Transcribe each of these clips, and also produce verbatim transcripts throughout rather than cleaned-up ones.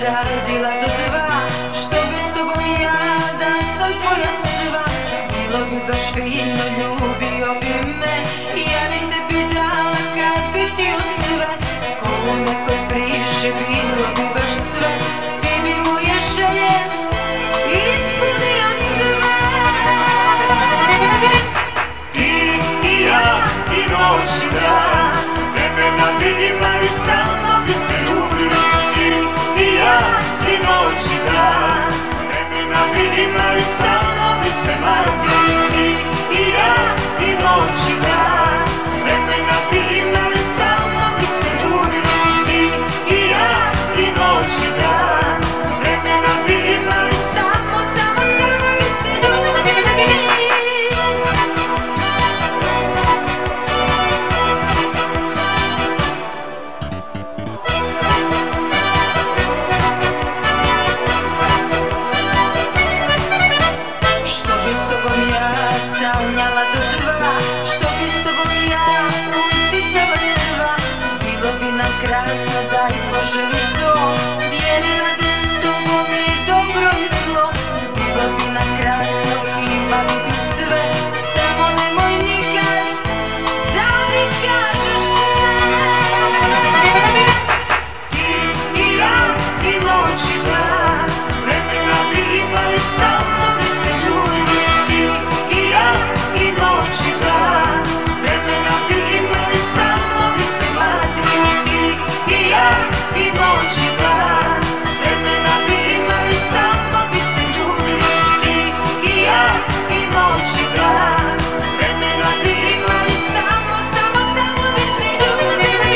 radila do dva, što bi s tobom ja da sam tvoja sva. Bilo bi baš fino, ljubio bi me, ja bi tebi dala kad bi htio sve. Ko u nekoj priči, bilo bi baš sve, ti bi moje želje ispunio sve. Ti i ja i noć i dan, vremena bi imali, samo bi se ljubili. Ti i ja i noć i dan, vremena bi imali, samo bi se mazili. Ti i ja i noć i dan, vremena bi imali, samo bi se ljubili. Ti i ja i noć i dan, vremena bi imali, samo, samo, samo bi se ljubili. Što bi s tobom ja sanjala do dva, što bi s tobom ja uzdisala sva. Bilo bi nam krasno, daj Bože mi to, dijelila bi s tobom i dobro i zlo. Bilo bi nam krasno, imali bi sve, samo nemoj nikad da mi kažeš ne. Ti i ja i noć i dan, vremena bi imali, samo bi se ljubili. Ti i ja i noć i dan, vremena bi imali, samo bi se mazili. Ti i ja i noć i dan, vremena bi imali, samo bi se ljubili. Ti i ja i noć i dan, vremena bi imali, samo, samo, samo bi se ljubili.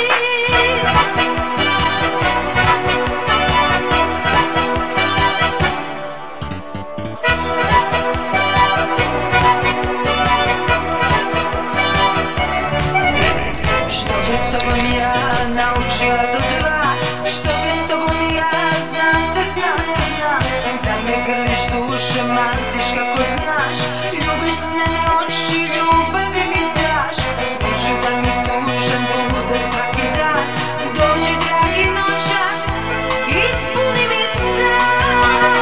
Što bi s tobom ja naučila do dva, što bi s tobom ja, zna se, zna se, zna. Da me grliš duše, maziš kako znaš, ljubiš snene oči, ljubavi mi daš. Dođi da mi tužan bude svaki dan, dođi dragi noćas, ispuni mi san.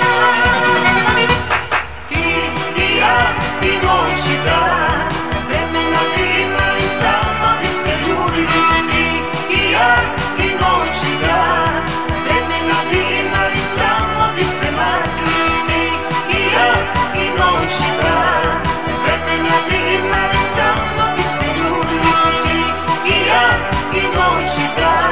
Ti i ja i noć i dan, vremena bi imali, samo bi se ljubili. Ti i ja i noć i dan, vremena bi imali, samo bi se mazili. Ti i ja i noć i dan, vremena bi imali, samo bi se ljubili. Ti i ja i noć i dan.